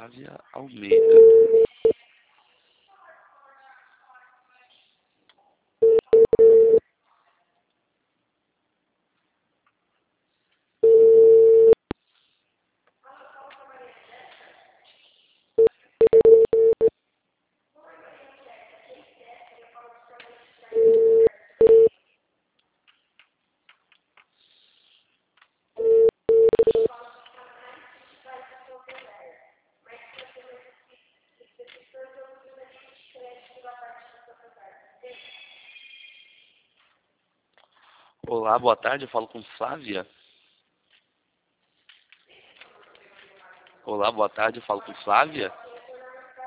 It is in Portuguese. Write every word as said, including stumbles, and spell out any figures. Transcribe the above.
Flávia Almeida. Olá, boa tarde, eu falo com Flávia. Olá, boa tarde, eu falo com Flávia.